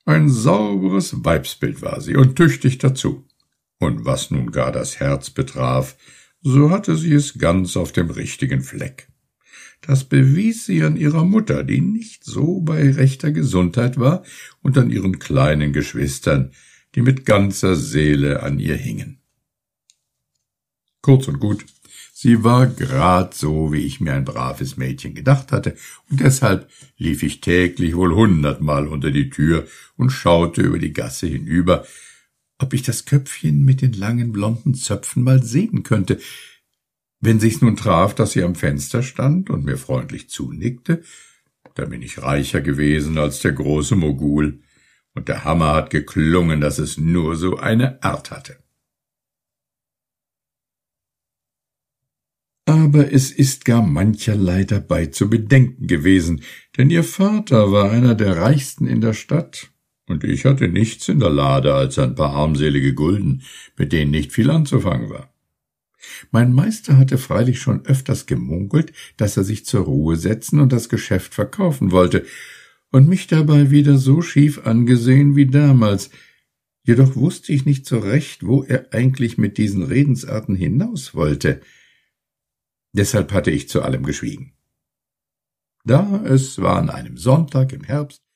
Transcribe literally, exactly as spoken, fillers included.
Ein sauberes Weibsbild war sie und tüchtig dazu. Und was nun gar das Herz betraf, so hatte sie es ganz auf dem richtigen Fleck. Das bewies sie an ihrer Mutter, die nicht so bei rechter Gesundheit war, und an ihren kleinen Geschwistern, die mit ganzer Seele an ihr hingen. Kurz und gut, sie war grad so, wie ich mir ein braves Mädchen gedacht hatte, und deshalb lief ich täglich wohl hundertmal unter die Tür und schaute über die Gasse hinüber, ob ich das Köpfchen mit den langen blonden Zöpfen mal sehen könnte. Wenn sich's nun traf, dass sie am Fenster stand und mir freundlich zunickte, dann bin ich reicher gewesen als der große Mogul, und der Hammer hat geklungen, dass es nur so eine Art hatte. Aber es ist gar mancherlei dabei zu bedenken gewesen, denn ihr Vater war einer der reichsten in der Stadt, und ich hatte nichts in der Lade als ein paar armselige Gulden, mit denen nicht viel anzufangen war. Mein Meister hatte freilich schon öfters gemunkelt, dass er sich zur Ruhe setzen und das Geschäft verkaufen wollte, und mich dabei wieder so schief angesehen wie damals, jedoch wusste ich nicht so recht, wo er eigentlich mit diesen Redensarten hinaus wollte. Deshalb hatte ich zu allem geschwiegen. Da es war an einem Sonntag im Herbst,